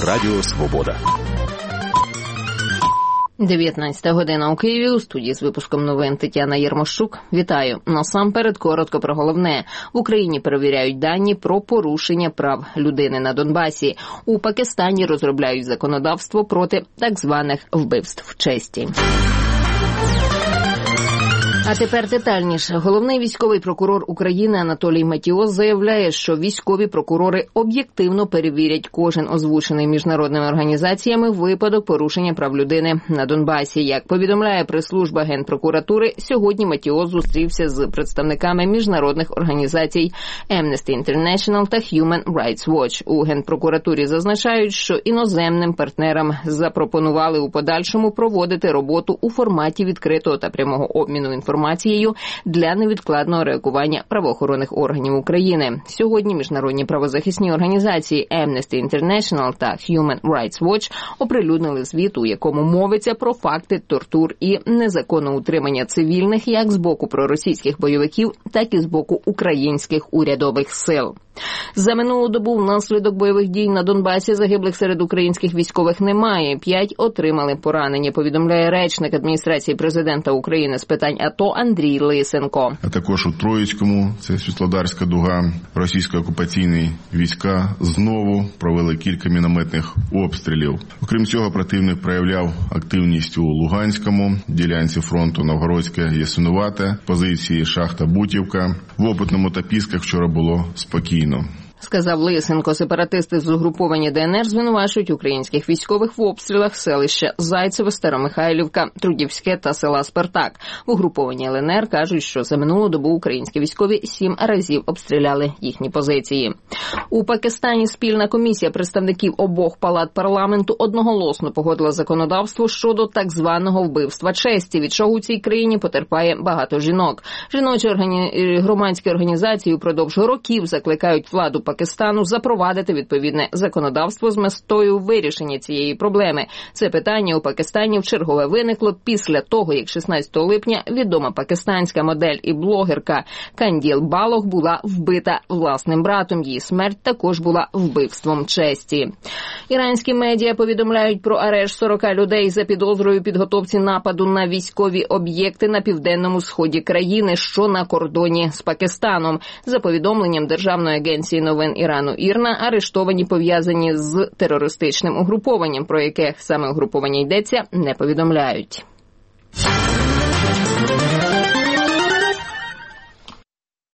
Радіо Свобода. 19 година у Києві. У студії з випуском новин Тетяна Єрмощук. Вітаю. Насамперед коротко про головне. В Україні перевіряють дані про порушення прав людини на Донбасі. У Пакистані розробляють законодавство проти так званих вбивств честі. А тепер детальніше. Головний військовий прокурор України Анатолій Матіос заявляє, що військові прокурори об'єктивно перевірять кожен озвучений міжнародними організаціями випадок порушення прав людини на Донбасі. Як повідомляє прес-служба Генпрокуратури, сьогодні Матіос зустрівся з представниками міжнародних організацій Amnesty International та Human Rights Watch. У Генпрокуратурі зазначають, що іноземним партнерам запропонували у подальшому проводити роботу у форматі відкритого та прямого обміну інформацією для невідкладного реагування правоохоронних органів України. Сьогодні міжнародні правозахисні організації Amnesty International та Human Rights Watch оприлюднили звіт, у якому мовиться про факти тортур і незаконного утримання цивільних як з боку проросійських бойовиків, так і з боку українських урядових сил. За минулу добу внаслідок бойових дій на Донбасі загиблих серед українських військових немає. 5 отримали поранення, повідомляє речник адміністрації президента України з питань АТО Андрій Лисенко. А також у Троїцькому, це Світлодарська дуга, російсько-окупаційні війська знову провели кілька мінометних обстрілів. Окрім цього, противник проявляв активність у Луганському, ділянці фронту Новгородське-Ясинувате, позиції Шахта-Бутівка. В Опитному та Пісках вчора було спокійно. Сказав Лисенко. Сепаратисти з угруповання ДНР звинувачують українських військових в обстрілах селища Зайцеве, Старомихайлівка, Трудівське та села Спартак. В угрупованні ЛНР кажуть, що за минулу добу українські військові 7 разів обстріляли їхні позиції. У Пакистані спільна комісія представників обох палат парламенту одноголосно погодила законодавство щодо так званого вбивства честі, від чого у цій країні потерпає багато жінок. Жіночі громадські організації упродовж років закликають владу Пакистану запровадити відповідне законодавство з метою вирішення цієї проблеми. Це питання у Пакистані вчергове виникло після того, як 16 липня відома пакистанська модель і блогерка Канділ Балох була вбита власним братом. Її смерть також була вбивством честі. Іранські медіа повідомляють про арешт 40 людей за підозрою підготовці нападу на військові об'єкти на південному сході країни, що на кордоні з Пакистаном. За повідомленням Державної агенції новин Ірану ІРНА, арештовані пов'язані з терористичним угрупованням, про яке саме угруповання йдеться, не повідомляють.